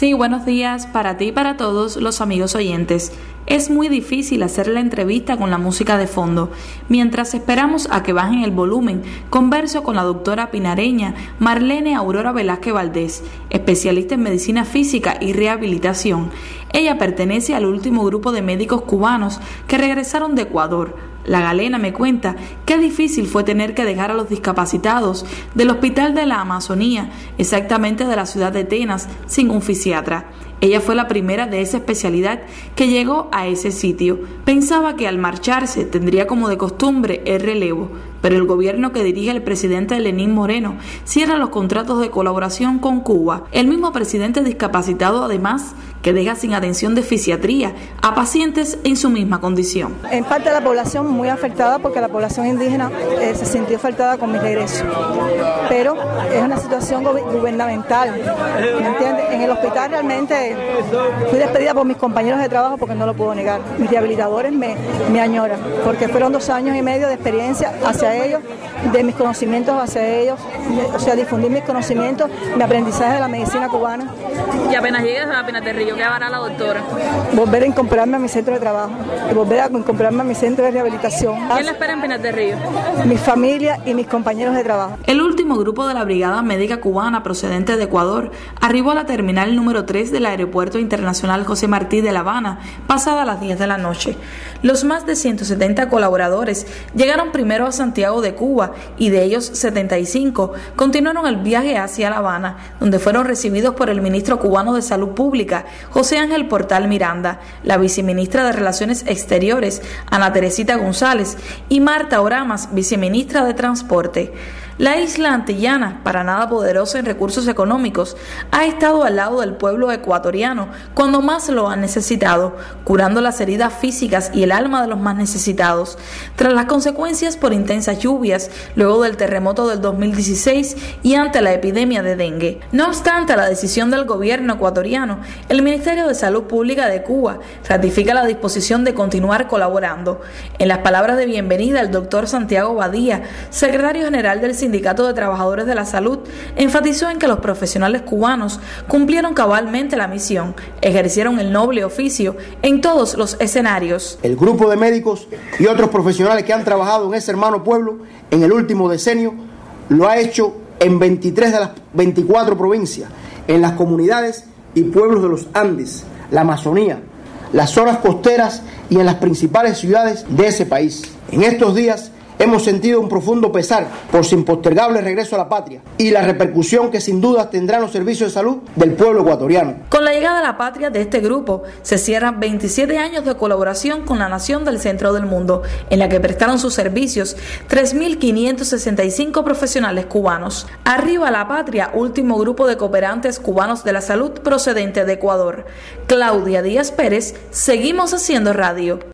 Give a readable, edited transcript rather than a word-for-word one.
Sí, buenos días para ti y para todos los amigos oyentes. Es muy difícil hacer la entrevista con la música de fondo. Mientras esperamos a que bajen el volumen, converso con la doctora pinareña Marlene Aurora Velázquez Valdés, especialista en medicina física y rehabilitación. Ella pertenece al último grupo de médicos cubanos que regresaron de Ecuador. La galena me cuenta qué difícil fue tener que dejar a los discapacitados del Hospital de la Amazonía, exactamente de la ciudad de Tenas, sin un fisiatra. Ella fue la primera de esa especialidad que llegó a ese sitio. Pensaba que al marcharse tendría como de costumbre el relevo, pero el gobierno que dirige el presidente Lenín Moreno cierra los contratos de colaboración con Cuba. El mismo presidente discapacitado, además, que deja sin atención de fisiatría a pacientes en su misma condición. En parte de la población muy afectada porque la población indígena se sintió afectada con mi regreso, pero es una situación gubernamental, ¿me entiendes? En el hospital realmente fui despedida por mis compañeros de trabajo porque no lo puedo negar. Mis rehabilitadores me añoran porque fueron 2 años y medio de experiencia hacia ellos, de mis conocimientos hacia ellos, o sea, difundir mis conocimientos, mi aprendizaje de la medicina cubana. Y apenas llegas a Pinar del Río, ¿qué hará la doctora? Volver a incorporarme a mi centro de trabajo y volver a incorporarme a mi centro de rehabilitación. ¿Quién la espera en Pinar del Río? Mi familia y mis compañeros de trabajo. El último grupo de la Brigada Médica Cubana procedente de Ecuador arribó a la terminal número 3 del Aeropuerto Internacional José Martí de La Habana pasada las 10 de la noche. Los más de 170 colaboradores llegaron primero a Santiago de Cuba y de ellos 75 continuaron el viaje hacia La Habana, donde fueron recibidos por el ministro cubano de Salud Pública, José Ángel Portal Miranda, la viceministra de Relaciones Exteriores, Ana Teresita González, y Marta Oramas, viceministra de Transporte. La isla antillana, para nada poderosa en recursos económicos, ha estado al lado del pueblo ecuatoriano cuando más lo han necesitado, curando las heridas físicas y el alma de los más necesitados. Tras las consecuencias por intensas lluvias, luego del terremoto del 2016 y ante la epidemia de dengue. No obstante la decisión del gobierno ecuatoriano, el Ministerio de Salud Pública de Cuba ratifica la disposición de continuar colaborando. En las palabras de bienvenida, el doctor Santiago Badía, secretario general del Sindicato de Trabajadores de la Salud, enfatizó en que los profesionales cubanos cumplieron cabalmente la misión, ejercieron el noble oficio en todos los escenarios. El grupo de médicos y otros profesionales que han trabajado en ese hermano pueblo en el último decenio lo ha hecho en 23 de las 24 provincias, en las comunidades y pueblos de los Andes, la Amazonía, las zonas costeras y en las principales ciudades de ese país. En estos días hemos sentido un profundo pesar por su impostergable regreso a la patria y la repercusión que sin duda tendrán los servicios de salud del pueblo ecuatoriano. Con la llegada a la patria de este grupo se cierran 27 años de colaboración con la nación del centro del mundo, en la que prestaron sus servicios 3.565 profesionales cubanos. Arriba a la patria, último grupo de cooperantes cubanos de la salud procedente de Ecuador. Claudia Díaz Pérez, seguimos haciendo radio.